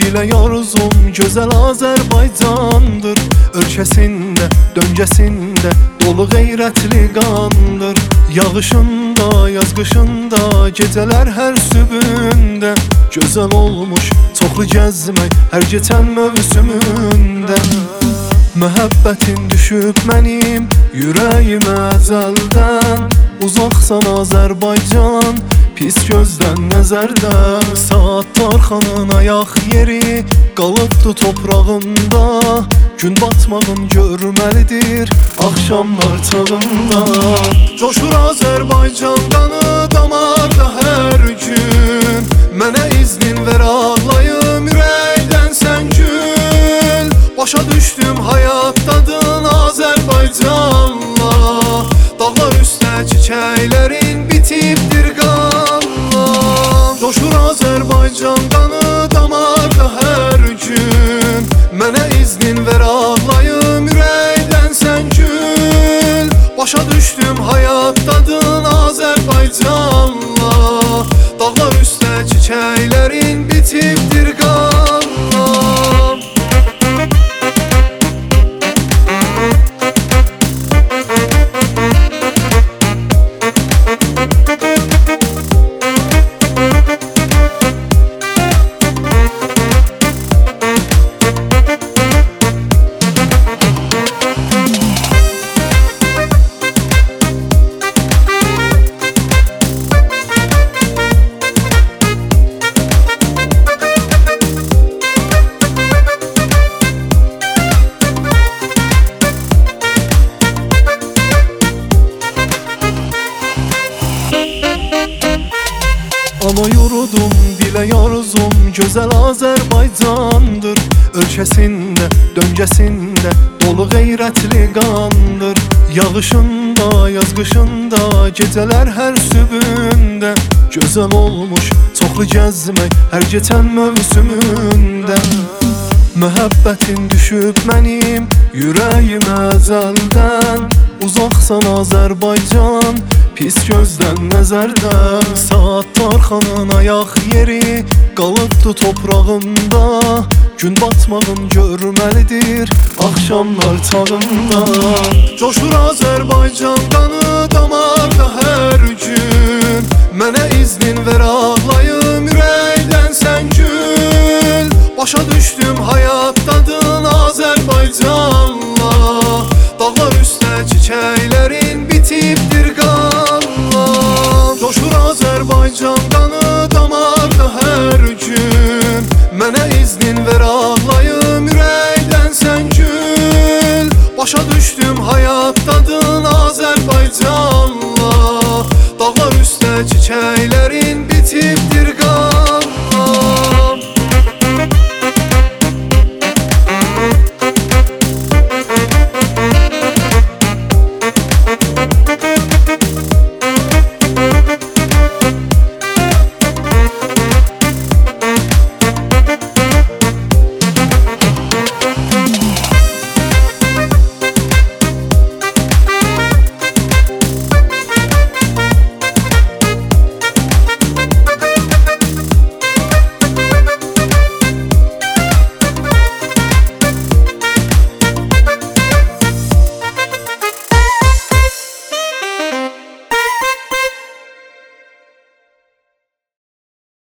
dilək arzum gözəl Azərbaycandır. Ölkəsində, döngəsində dolu qeyrətli qandır. Yağışında, yaz qışında, gecələr hər sübündə gözəl olmuş çoxlu gəzmək hər keçən mövsümündə. Məhəbbətin düşüb mənim ürəyimə əzəldən. Uzaqsan Azərbaycan, pis gözdən nəzərdən. Səttarxanın ayaq yeri qalıbdı toprağında. Gün batmağın görməlidir axşamlar çağında. Coşur Azərbaycan qanı damarda hər gün. Mənə iznin ver ağlayım ürəkdən sən gül. Başa düşdüm həyatdadın Azərbaycanla. Dağlar üstə çiçəklərin bitibdir qanla. Coşur Azərbaycan qanı damarda hər gün. Mənə iznin ver ağlayım ürəkdən sən gül. Başa düşdüm həyatdadın Azərbaycanla. Dağlar üstə çiçəklərin bitibdir qanla. Ana yurdum, dilək arzum gözəl Azərbaycandır. Ölkəsində, döngəsində dolu qeyrətli qandır. Yağışında, yaz qışında, gecələr hər sübündə gözəl olmuş çoxlu gəzmək hər keçən mövsümündə. Məhəbbətin düşüb mənim ürəyimə əzəldən. Uzaqsan Azərbaycan, pis gözdən nəzərdən. Səttarxanın ayaq yeri qalıbdı toprağında. Gün batmağın görməlidir axşamlar çağında. Coşur Azərbaycan qanı damarda hər gün. Mənə iznin ver ağlayım ürəkdən sən gül. Başa düşdüm həyatdadın Azərbaycanla. Dağlar üstə çiçəklərin bitibdir qanla. Coşur Azərbaycan qanı damarda hər gün. Mənə iznin ver ağlayım ürəkdən sən gül. Başa düşdüm həyatdadın Azərbaycanla. Dağlar üstə çiçəklərin